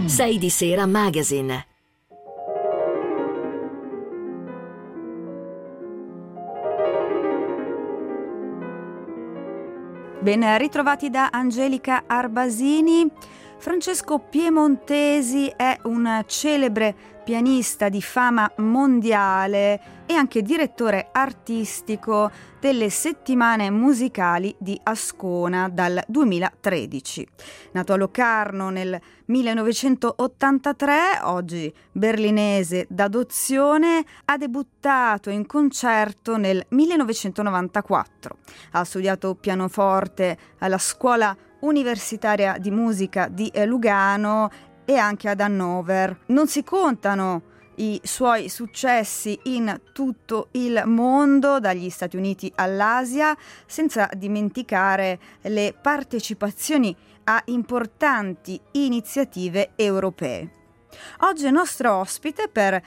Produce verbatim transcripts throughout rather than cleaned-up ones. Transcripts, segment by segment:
sei di Sera Magazine. Ben ritrovati da Angelica Arbasini. Francesco Piemontesi è un celebre pianista di fama mondiale e anche direttore artistico delle settimane musicali di Ascona dal duemilatredici. Nato a Locarno nel millenovecentottantatré, oggi berlinese d'adozione, ha debuttato in concerto nel millenovecentonovantaquattro. Ha studiato pianoforte alla Scuola Universitaria di Musica di Lugano e anche ad Hannover. Non si contano i suoi successi in tutto il mondo, dagli Stati Uniti all'Asia, senza dimenticare le partecipazioni a importanti iniziative europee. Oggi è nostro ospite per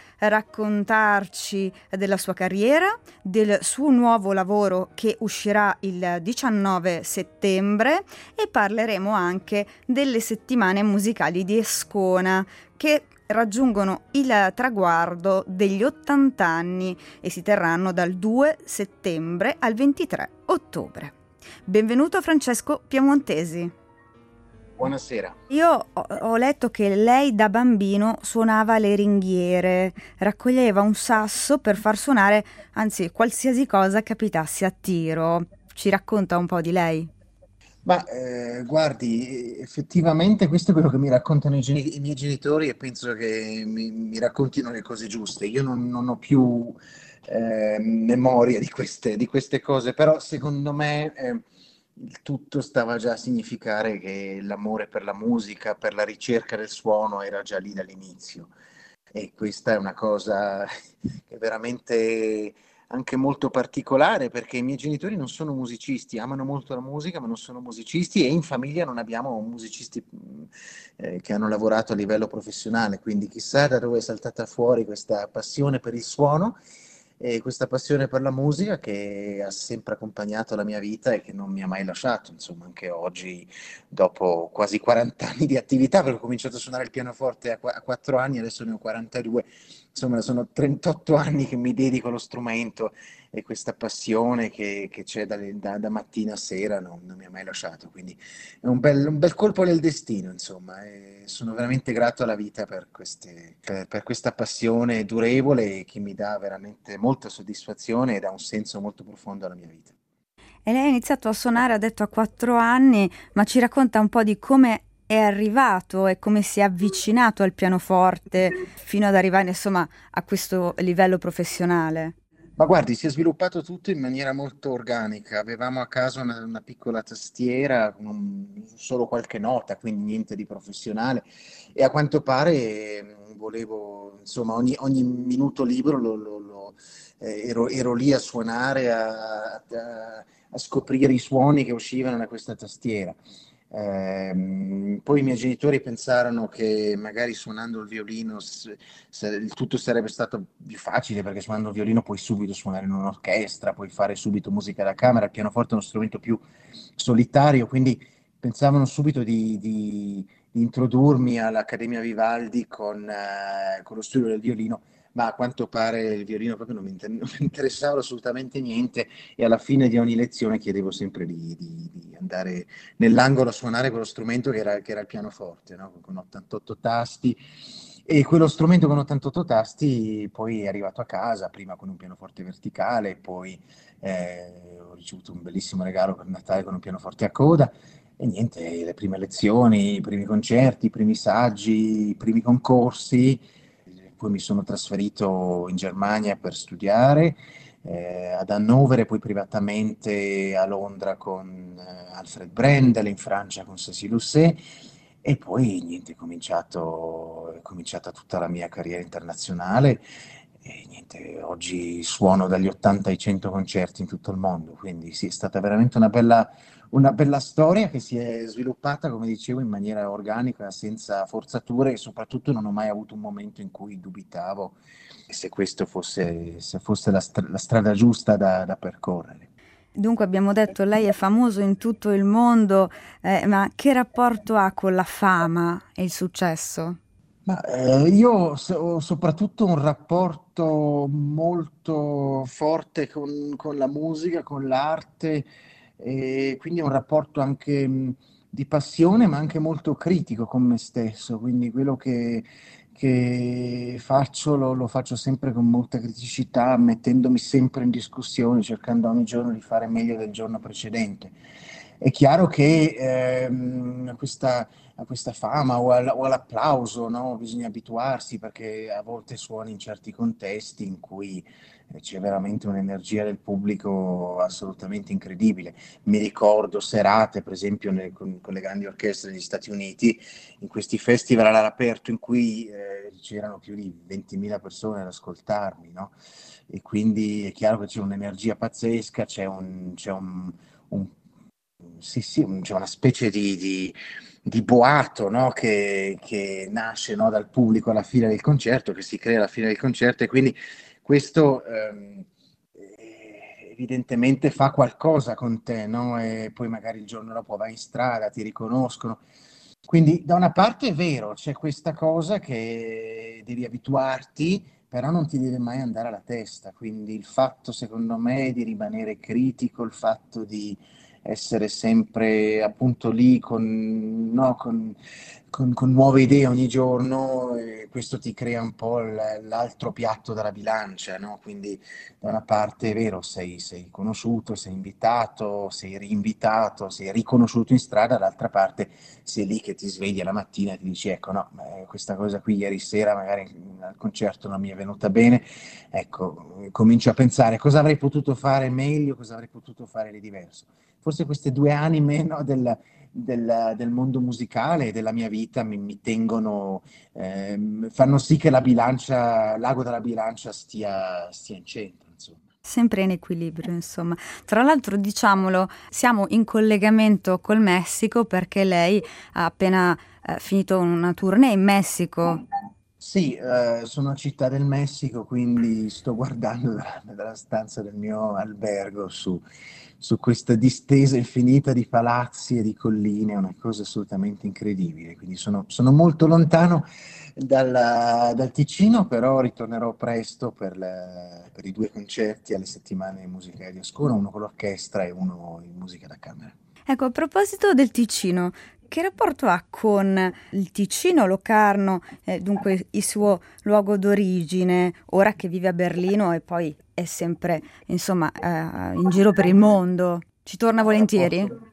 raccontarci della sua carriera, del suo nuovo lavoro che uscirà il diciannove settembre e parleremo anche delle settimane musicali di Ascona che raggiungono il traguardo degli ottanta anni e si terranno dal due settembre al ventitré ottobre. Benvenuto Francesco Piemontesi. Buonasera. Io ho, ho letto che lei da bambino suonava le ringhiere, raccoglieva un sasso per far suonare, anzi, qualsiasi cosa capitasse a tiro. Ci racconta un po' di lei? Ma eh, guardi, effettivamente questo è quello che mi raccontano i, geni- i miei genitori e penso che mi, mi raccontino le cose giuste. Io non, non ho più eh, memoria di queste, di queste cose, però secondo me eh, il tutto stava già a significare che l'amore per la musica, per la ricerca del suono era già lì dall'inizio. E questa è una cosa che è veramente anche molto particolare perché i miei genitori non sono musicisti, amano molto la musica, ma non sono musicisti e in famiglia non abbiamo musicisti mh, eh, che hanno lavorato a livello professionale, quindi chissà da dove è saltata fuori questa passione per il suono e questa passione per la musica che ha sempre accompagnato la mia vita e che non mi ha mai lasciato, insomma, anche oggi, dopo quasi quaranta anni di attività, perché ho cominciato a suonare il pianoforte a, qu- a quattro anni, adesso ne ho quarantadue, insomma, sono trentotto anni che mi dedico allo strumento e questa passione che, che c'è dalle- da, da mattina a sera non, non mi ha mai lasciato, quindi è un bel, un bel colpo nel destino, insomma, e sono veramente grato alla vita per, queste, per, per questa passione durevole che mi dà veramente molta soddisfazione e dà un senso molto profondo alla mia vita. E lei ha iniziato a suonare, ha detto, a quattro anni, ma ci racconta un po' di come è arrivato e come si è avvicinato al pianoforte fino ad arrivare, insomma, a questo livello professionale. Ma guardi, si è sviluppato tutto in maniera molto organica. Avevamo a casa una, una piccola tastiera con un- solo qualche nota, quindi niente di professionale. E a quanto pare eh, volevo, insomma, ogni, ogni minuto libero lo- lo- lo- eh, ero, ero lì a suonare, a, a- a scoprire i suoni che uscivano da questa tastiera. Ehm, poi i miei genitori pensarono che magari suonando il violino s- se- il tutto sarebbe stato più facile perché suonando il violino puoi subito suonare in un'orchestra, puoi fare subito musica da camera, il pianoforte è uno strumento più solitario, quindi pensavano subito di, di- di introdurmi all'Accademia Vivaldi con, eh, con lo studio del violino, ma a quanto pare il violino proprio non mi, inter- non mi interessava assolutamente niente e alla fine di ogni lezione chiedevo sempre di, di- di andare nell'angolo a suonare quello strumento che era, che era il pianoforte, no? Con ottantotto tasti. E quello strumento con ottantotto tasti poi è arrivato a casa, prima con un pianoforte verticale, poi eh, ho ricevuto un bellissimo regalo per Natale con un pianoforte a coda. E niente, le prime lezioni, i primi concerti, i primi saggi, i primi concorsi. Poi mi sono trasferito in Germania per studiare, eh, ad Hannover e poi privatamente a Londra con eh, Alfred Brendel, in Francia con Cécile Housset e poi niente, è cominciato, è cominciata tutta la mia carriera internazionale e niente, oggi suono dagli ottanta ai cento concerti in tutto il mondo, quindi sì, è stata veramente una bella, una bella storia che si è sviluppata, come dicevo, in maniera organica, senza forzature e soprattutto non ho mai avuto un momento in cui dubitavo se questo fosse, se fosse la, stra- la strada giusta da, da percorrere. Dunque abbiamo detto, lei è famoso in tutto il mondo, eh, ma che rapporto ha con la fama e il successo? Ma eh, io so- ho soprattutto un rapporto molto forte con, con la musica, con l'arte, e quindi un rapporto anche mh, di passione, ma anche molto critico con me stesso. Quindi quello che, che faccio lo, lo faccio sempre con molta criticità, mettendomi sempre in discussione, cercando ogni giorno di fare meglio del giorno precedente. È chiaro che ehm, questa a questa fama o, al- o all'applauso, no? Bisogna abituarsi perché a volte suoni in certi contesti in cui eh, c'è veramente un'energia del pubblico assolutamente incredibile. Mi ricordo serate, per esempio, nel- con, con le grandi orchestre degli Stati Uniti, in questi festival all'aperto in cui eh, c'erano più di ventimila persone ad ascoltarmi, no? E quindi è chiaro che c'è un'energia pazzesca, c'è un, c'è un, un- sì, sì, un- c'è una specie di, di- di boato, no? che, che nasce, no? Dal pubblico alla fine del concerto, che si crea alla fine del concerto e quindi questo ehm, eh, evidentemente fa qualcosa con te, no? E poi magari il giorno dopo vai in strada, ti riconoscono. Quindi da una parte è vero, c'è questa cosa che devi abituarti, però non ti deve mai andare alla testa. Quindi il fatto, secondo me, di rimanere critico, il fatto di essere sempre appunto lì con, no, con, con- con nuove idee ogni giorno, e questo ti crea un po' l- l'altro piatto della bilancia, no? Quindi da una parte è vero, sei, sei conosciuto, sei invitato, sei rinvitato, sei riconosciuto in strada, dall'altra parte sei lì che ti svegli la mattina e ti dici ecco no, eh, questa cosa qui ieri sera magari al concerto non mi è venuta bene, ecco, comincio a pensare cosa avrei potuto fare meglio, cosa avrei potuto fare di diverso. Forse queste due anime, no, del, del, del mondo musicale e della mia vita mi, mi tengono, ehm, fanno sì che la bilancia, l'ago della bilancia stia, stia in centro, insomma. Sempre in equilibrio, insomma. Tra l'altro, diciamolo, siamo in collegamento col Messico perché lei ha appena eh, finito una tournée in Messico. Sì, eh, sono a Città del Messico, quindi sto guardando dalla, dalla stanza del mio albergo su, su questa distesa infinita di palazzi e di colline, è una cosa assolutamente incredibile. Quindi sono, sono molto lontano dalla- dal Ticino, però ritornerò presto per, le- per i due concerti alle settimane musicali di Ascona, uno con l'orchestra e uno in musica da camera. Ecco, a proposito del Ticino, che rapporto ha con il Ticino, Locarno, eh, dunque il suo luogo d'origine, ora che vive a Berlino e poi è sempre, insomma, eh, in giro per il mondo? Ci torna Un volentieri? rapporto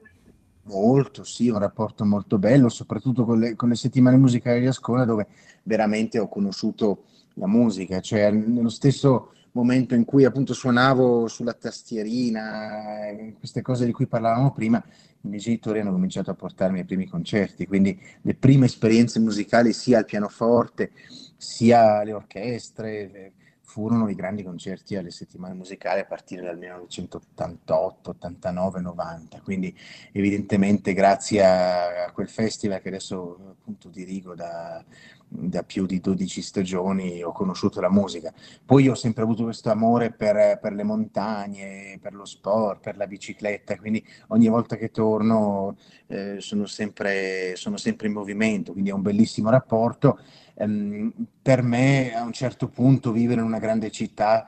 molto, sì, un rapporto molto bello, soprattutto con le, con le settimane musicali di Ascona, dove veramente ho conosciuto la musica, cioè nello stesso momento in cui appunto suonavo sulla tastierina, eh, queste cose di cui parlavamo prima, i miei genitori hanno cominciato a portarmi ai primi concerti, quindi le prime esperienze musicali sia al pianoforte, sia alle orchestre, eh, furono i grandi concerti alle settimane musicali a partire dal millenovecentottantotto, ottantanove, novanta, quindi evidentemente grazie a, a quel festival che adesso appunto dirigo da, da più di dodici stagioni ho conosciuto la musica. Poi ho sempre avuto questo amore per, per le montagne, per lo sport, per la bicicletta, quindi ogni volta che torno eh, sono sempre, sono sempre in movimento, quindi è un bellissimo rapporto. Ehm, per me a un certo punto vivere in una grande città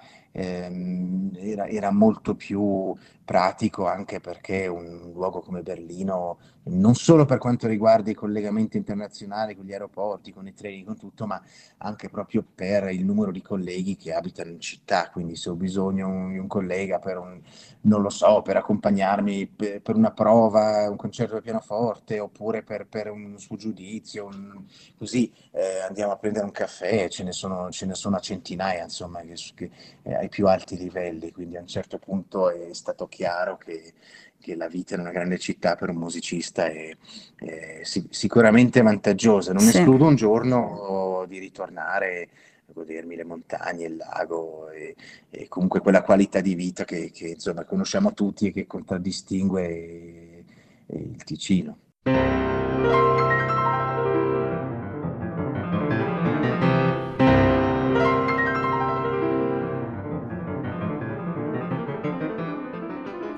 ehm, era, era molto più pratico anche perché un luogo come Berlino, non solo per quanto riguarda i collegamenti internazionali con gli aeroporti, con i treni, con tutto, ma anche proprio per il numero di colleghi che abitano in città. Quindi se ho bisogno di un collega per un, non lo so, per accompagnarmi per, per una prova, un concerto di pianoforte, oppure per, per un suo giudizio, un- così eh, andiamo a prendere un caffè, ce ne sono, ce ne sono a centinaia, insomma, che, che, eh, ai più alti livelli, quindi a un certo punto è stato chiaro che, che la vita in una grande città per un musicista è, è sic- sicuramente vantaggiosa. Non Sì. escludo un giorno di ritornare a godermi le montagne, il lago e, e comunque quella qualità di vita che, che, insomma, conosciamo tutti e che contraddistingue eh, il Ticino.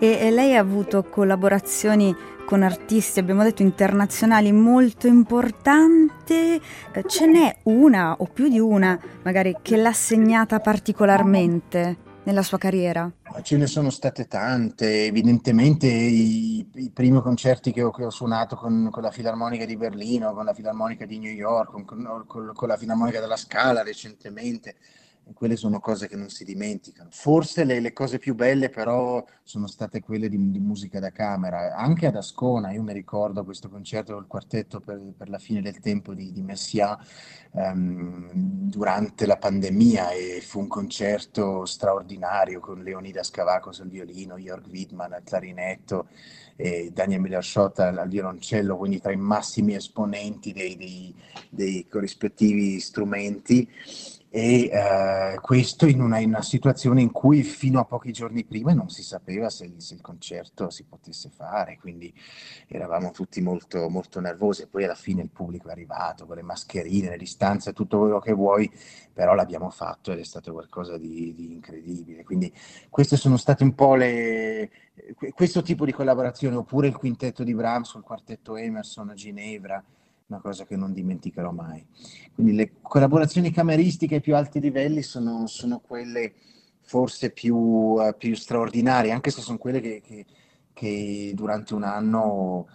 E, e lei ha avuto collaborazioni con artisti, abbiamo detto, internazionali molto importanti. Eh, Ce n'è una o più di una, magari, che l'ha segnata particolarmente nella sua carriera? Ce ne sono state tante, evidentemente i, i primi concerti che ho, che ho suonato con, con la Filarmonica di Berlino, con la Filarmonica di New York, con, con- con- con la Filarmonica della Scala recentemente, e quelle sono cose che non si dimenticano. Forse le, le cose più belle però sono state quelle di, di musica da camera, anche ad Ascona. Io mi ricordo questo concerto col quartetto per, per la fine del tempo di, di Messiaen ehm, durante la pandemia, e fu un concerto straordinario con Leonidas Cavacos al violino, Jörg Widmann al clarinetto e Daniel Miller-Schott al, al violoncello, quindi tra i massimi esponenti dei, dei- dei corrispettivi strumenti. E eh, questo in una, in una situazione in cui fino a pochi giorni prima non si sapeva se il, se il concerto si potesse fare, quindi eravamo tutti molto, molto nervosi. E poi alla fine il pubblico è arrivato con le mascherine, le distanze, tutto quello che vuoi, però l'abbiamo fatto ed è stato qualcosa di, di incredibile. Quindi queste sono state un po' le, questo tipo di collaborazione, oppure il quintetto di Brahms col quartetto Emerson a Ginevra, una cosa che non dimenticherò mai. Quindi le collaborazioni cameristiche ai più alti livelli sono, sono quelle forse più, eh, più straordinarie, anche se sono quelle che, che- che durante un anno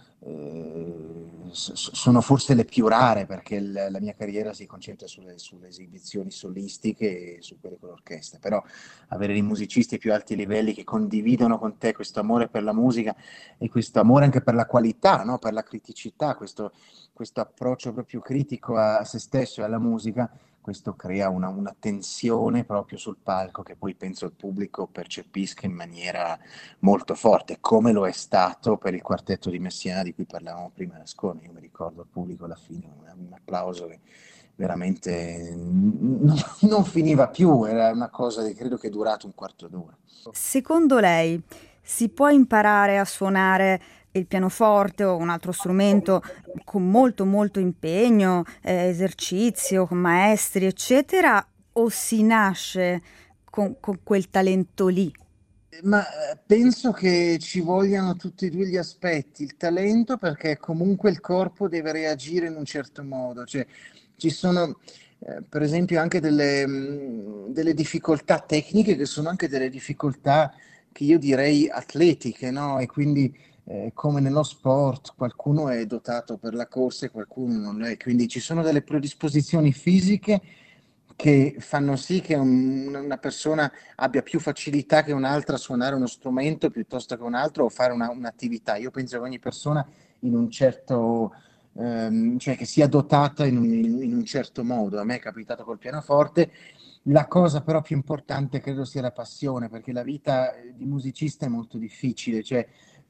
eh, s- sono forse le più rare, perché il- la mia carriera si concentra sulle, sulle esibizioni solistiche e su quelle con l'orchestra. Però avere dei musicisti ai più alti livelli che condividono con te questo amore per la musica e questo amore anche per la qualità, no? Per la criticità, questo questo approccio proprio critico a se stesso e alla musica, questo crea una, una tensione proprio sul palco che poi penso il pubblico percepisca in maniera molto forte, come lo è stato per il quartetto di Messiaen di cui parlavamo prima da Ascona. Io mi ricordo il pubblico alla fine, un, un applauso che veramente non, non finiva più, era una cosa che credo che è durato un quarto d'ora. Secondo lei si può imparare a suonare il pianoforte o un altro strumento con molto molto impegno, eh, esercizio, con maestri, eccetera, o si nasce con, con quel talento lì? Ma eh, penso che ci vogliano tutti e due gli aspetti, il talento perché comunque il corpo deve reagire in un certo modo, cioè ci sono eh, per esempio anche delle, mh, delle difficoltà tecniche che sono anche delle difficoltà che io direi atletiche, no? E quindi eh, come nello sport qualcuno è dotato per la corsa e qualcuno non lo è, quindi ci sono delle predisposizioni fisiche che fanno sì che un- una persona abbia più facilità che un'altra a suonare uno strumento piuttosto che un altro o fare una- un'attività. Io penso che ogni persona in un certo, ehm, cioè che sia dotata in un, in un certo modo. A me è capitato col pianoforte. La cosa però più importante credo sia la passione, perché la vita eh, di musicista è molto difficile, cioè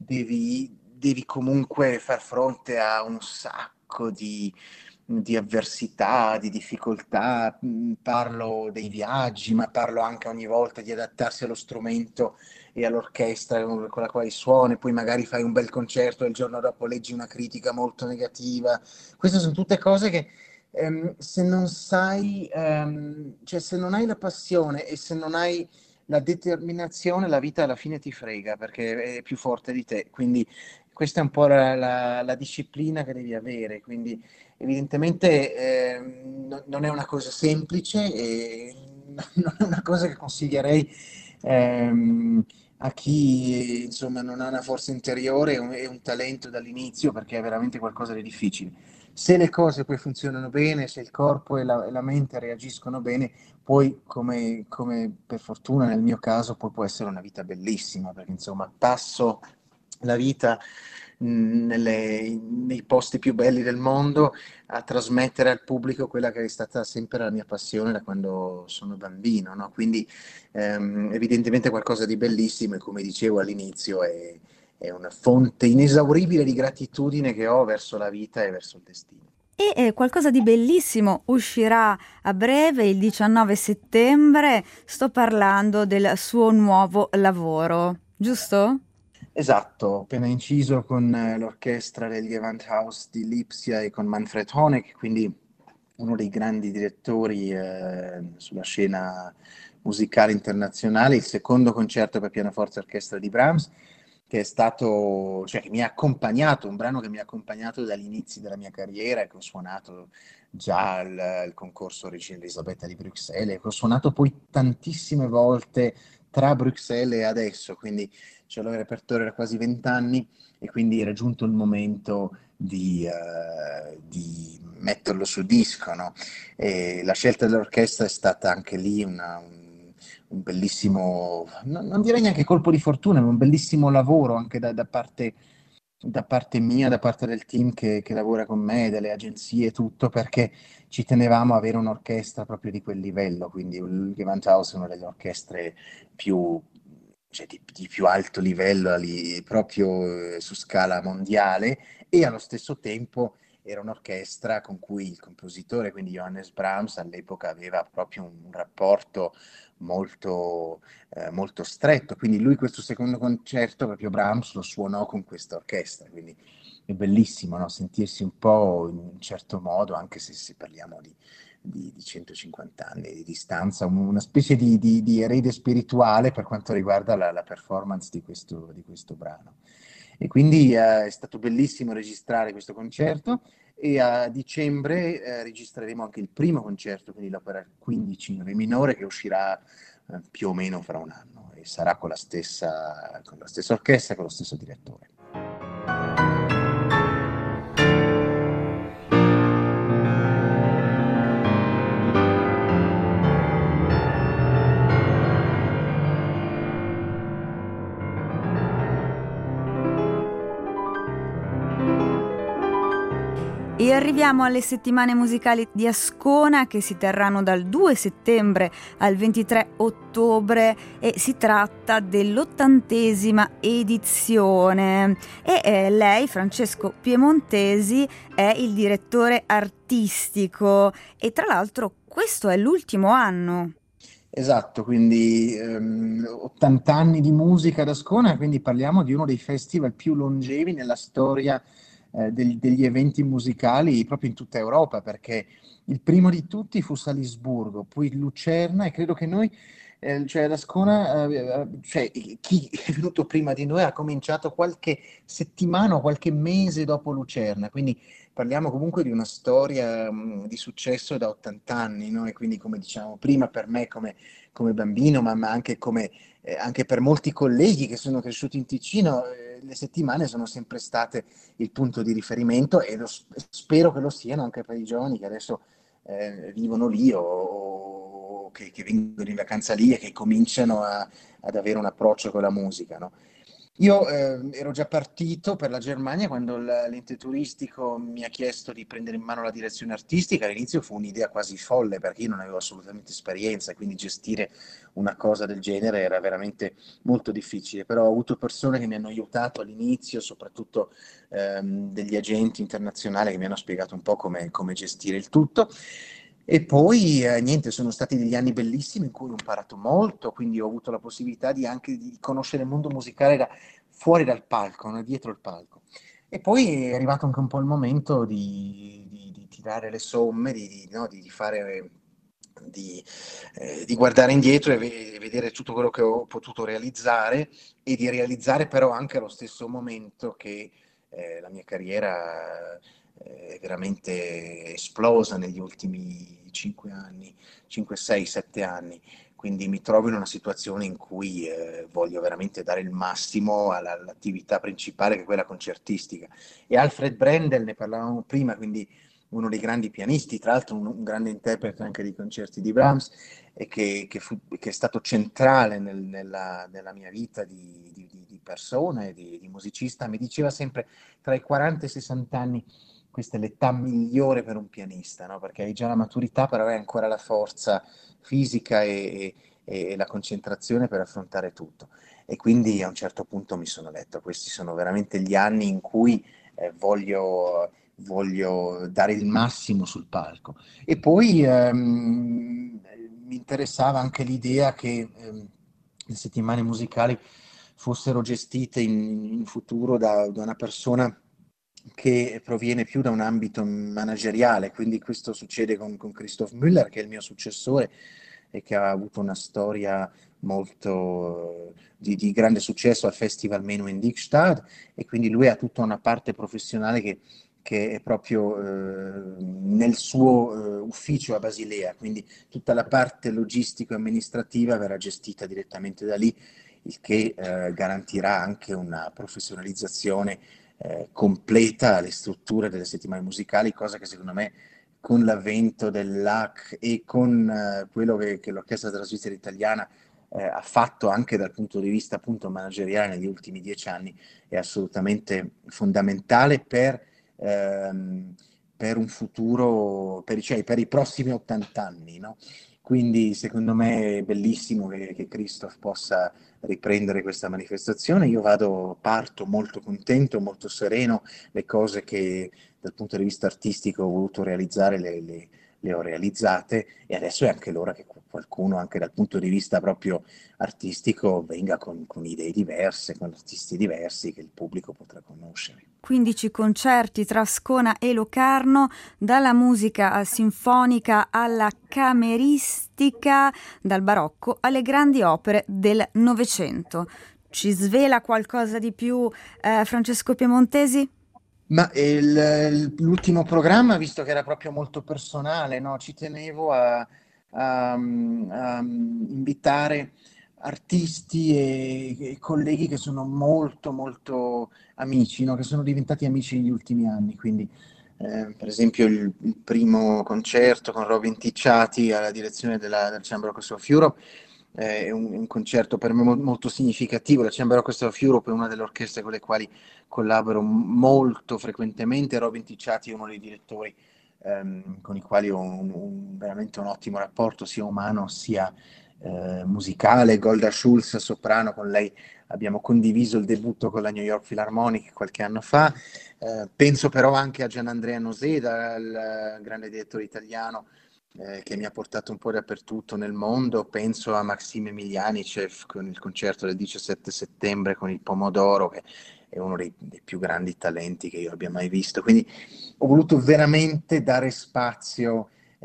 devi, devi comunque far fronte a un sacco di di avversità, di difficoltà, mh, parlo dei viaggi, ma parlo anche ogni volta di adattarsi allo strumento e all'orchestra con con la quale suoni, poi magari fai un bel concerto e il giorno dopo leggi una critica molto negativa. Queste sono tutte cose che ehm, se non sai, ehm, cioè se non hai la passione e se non hai la determinazione, la vita alla fine ti frega perché è più forte di te. Quindi questa è un po' la, la- la disciplina che devi avere. Quindi evidentemente ehm, no- non è una cosa semplice e non è una cosa che consiglierei ehm, a chi insomma non ha una forza interiore e un, e un talento dall'inizio, perché è veramente qualcosa di difficile. Se le cose poi funzionano bene, se il corpo e la, e la mente reagiscono bene, poi come, come per fortuna nel mio caso, poi può essere una vita bellissima, perché insomma passo la vita mh, nelle- nei posti più belli del mondo a trasmettere al pubblico quella che è stata sempre la mia passione da quando sono bambino, no? Quindi ehm, evidentemente qualcosa di bellissimo e come dicevo all'inizio è, è una fonte inesauribile di gratitudine che ho verso la vita e verso il destino. E eh, qualcosa di bellissimo uscirà a breve, il diciannove settembre. Sto parlando del suo nuovo lavoro, giusto? Esatto, ho appena inciso con eh, l'orchestra del Gewandhaus di Lipsia e con Manfred Honeck, quindi uno dei grandi direttori eh, sulla scena musicale internazionale, il secondo concerto per pianoforte e orchestra di Brahms. che è stato, cioè che mi ha accompagnato, un brano che mi ha accompagnato dagli inizi della mia carriera, che ho suonato già al, al concorso Regina Elisabetta di Bruxelles, che ho suonato poi tantissime volte tra Bruxelles e adesso, quindi ce l'ho in repertorio da quasi vent'anni e quindi era giunto il momento di, eh, di metterlo su disco, no? E la scelta dell'orchestra è stata anche lì una, un, un bellissimo, non, non direi neanche colpo di fortuna, ma un bellissimo lavoro anche da, da parte, da parte mia, da parte del team che, che lavora con me, delle agenzie e tutto, perché ci tenevamo a avere un'orchestra proprio di quel livello, quindi il Gewandhaus è una delle orchestre più, cioè, di, di più alto livello lì, proprio eh, su scala mondiale, e allo stesso tempo era un'orchestra con cui il compositore, quindi Johannes Brahms, all'epoca aveva proprio un rapporto molto, eh, molto stretto. Quindi lui questo secondo concerto, proprio Brahms, lo suonò con questa orchestra. Quindi è bellissimo, no? Sentirsi un po' in un certo modo, anche se, se parliamo di, di, di centocinquanta anni di distanza, un- una specie di, di- di erede spirituale per quanto riguarda la, la performance di questo, di questo brano. E quindi eh, è stato bellissimo registrare questo concerto e a dicembre eh, registreremo anche il primo concerto, quindi l'opera quindici in re minore, che uscirà eh, più o meno fra un anno e sarà con la stessa, con la stessa orchestra, con lo stesso direttore. E arriviamo alle settimane musicali di Ascona che si terranno dal due settembre al ventitré ottobre e si tratta dell'ottantesima edizione e eh, lei, Francesco Piemontesi, è il direttore artistico e tra l'altro questo è l'ultimo anno. Esatto, quindi ehm, ottanta anni di musica ad Ascona, quindi parliamo di uno dei festival più longevi nella storia eh, del- degli eventi musicali proprio in tutta Europa, perché il primo di tutti fu Salisburgo, poi Lucerna e credo che noi, eh, cioè ad Ascona, eh, eh, cioè, chi è venuto prima di noi ha cominciato qualche settimana o qualche mese dopo Lucerna, quindi parliamo comunque di una storia mh, di successo da ottanta anni, no? E quindi come diciamo prima per me come, come bambino, ma, ma anche, come, eh, anche per molti colleghi che sono cresciuti in Ticino, eh, le settimane sono sempre state il punto di riferimento e lo, spero che lo siano anche per i giovani che adesso eh, vivono lì o, o che, che vengono in vacanza lì e che cominciano a, ad avere un approccio con la musica, no? Io eh, ero già partito per la Germania quando l- l'ente turistico mi ha chiesto di prendere in mano la direzione artistica. All'inizio fu un'idea quasi folle perché io non avevo assolutamente esperienza, quindi gestire una cosa del genere era veramente molto difficile. Però ho avuto persone che mi hanno aiutato all'inizio, soprattutto ehm, degli agenti internazionali che mi hanno spiegato un po' come, come gestire il tutto. E poi eh, niente, sono stati degli anni bellissimi in cui ho imparato molto, quindi ho avuto la possibilità di anche di conoscere il mondo musicale da, fuori dal palco, no? Dietro il palco. E poi è arrivato anche un po' il momento di, di- di tirare le somme, di, di- no? di- di fare, di, eh, di guardare indietro e ve- vedere tutto quello che ho potuto realizzare e di realizzare però anche allo stesso momento che eh, la mia carriera eh, è veramente esplosa negli ultimi cinque anni, cinque, sei, sette anni. Quindi mi trovo in una situazione in cui eh, voglio veramente dare il massimo alla- all'attività principale che è quella concertistica. E Alfred Brendel, ne parlavamo prima, quindi uno dei grandi pianisti, tra l'altro un, un grande interprete anche di concerti di Brahms, e che, che fu- che è stato centrale nel- nella, nella mia vita di, di, di- di persona e di, di musicista, mi diceva sempre tra i quaranta e i sessanta anni questa è l'età migliore per un pianista, no? Perché hai già la maturità, però hai ancora la forza fisica e, e- e la concentrazione per affrontare tutto. E quindi a un certo punto mi sono detto, questi sono veramente gli anni in cui eh, voglio, voglio dare il massimo sul palco. E poi ehm, mi interessava anche l'idea che ehm, le settimane musicali fossero gestite in, in futuro da, da una persona che proviene più da un ambito manageriale, quindi questo succede con, con Christoph Müller, che è il mio successore, e che ha avuto una storia molto di, di grande successo al Festival Menuhin Dichtstad, e quindi lui ha tutta una parte professionale che, che è proprio eh, nel suo eh, ufficio a Basilea, quindi tutta la parte logistico-amministrativa verrà gestita direttamente da lì, il che eh, garantirà anche una professionalizzazione eh, completa alle strutture delle settimane musicali, cosa che secondo me con l'avvento dell'A C e con eh, quello che, che l'Orchestra della Svizzera Italiana eh, ha fatto anche dal punto di vista appunto manageriale negli ultimi dieci anni è assolutamente fondamentale per, ehm, per un futuro, per, cioè, per i prossimi ottanta anni, no? Quindi secondo me è bellissimo che, che Christoph possa riprendere questa manifestazione. Io vado, parto molto contento, molto sereno, le cose che dal punto di vista artistico ho voluto realizzare le, le, le ho realizzate, e adesso è anche l'ora che qualcuno anche dal punto di vista proprio artistico venga con, con idee diverse, con artisti diversi che il pubblico potrà conoscere. quindici concerti tra Ascona e Locarno, dalla musica sinfonica alla cameristica, dal barocco alle grandi opere del Novecento. Ci svela qualcosa di più eh, Francesco Piemontesi? Ma il- l'ultimo programma, visto che era proprio molto personale, no? Ci tenevo a, a- a invitare artisti e, e colleghi che sono molto, molto amici, no? Che sono diventati amici negli ultimi anni. Quindi, eh, per esempio, il, il primo concerto con Robin Ticciati alla direzione della, del Chamber Orchestra of Europe eh, è un, un concerto per me mo- molto significativo. La Chamber Orchestra of Europe è una delle orchestre con le quali collaboro molto frequentemente. Robin Ticciati è uno dei direttori ehm, con i quali ho un, un, veramente un ottimo rapporto, sia umano sia eh, musicale. Golda Schulz, soprano, con lei abbiamo condiviso il debutto con la New York Philharmonic qualche anno fa. Eh, penso però anche a Gianandrea Noseda, il grande direttore italiano eh, che mi ha portato un po' dappertutto nel mondo. Penso a Maxim Emilianicev con il concerto del diciassette settembre con il Pomodoro, che è uno dei, dei più grandi talenti che io abbia mai visto. Quindi ho voluto veramente dare spazio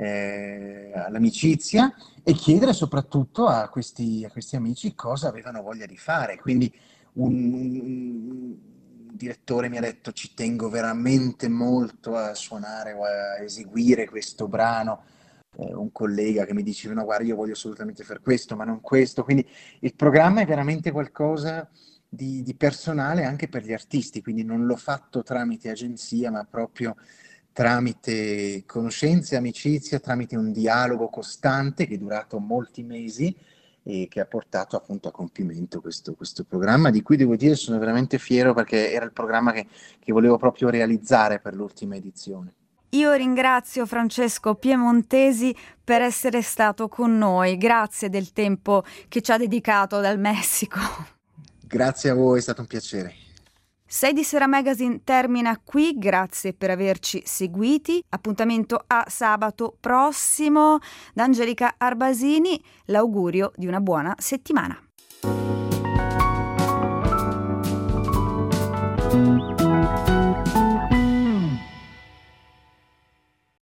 eh, all'amicizia e chiedere soprattutto a questi, a questi amici cosa avevano voglia di fare. Quindi un, un direttore mi ha detto: ci tengo veramente molto a suonare o a eseguire questo brano. Eh, un collega che mi diceva: no, guarda, io voglio assolutamente fare questo, ma non questo. Quindi il programma è veramente qualcosa di, di personale anche per gli artisti, quindi non l'ho fatto tramite agenzia, ma proprio tramite conoscenze, amicizia, tramite un dialogo costante che è durato molti mesi e che ha portato appunto a compimento questo, questo programma, di cui devo dire sono veramente fiero, perché era il programma che, che volevo proprio realizzare per l'ultima edizione. Io ringrazio Francesco Piemontesi per essere stato con noi. Grazie del tempo che ci ha dedicato dal Messico. Grazie a voi, è stato un piacere. sei di Sera Magazine termina qui, grazie per averci seguiti. Appuntamento a sabato prossimo. Da Angelica Arbasini, l'augurio di una buona settimana.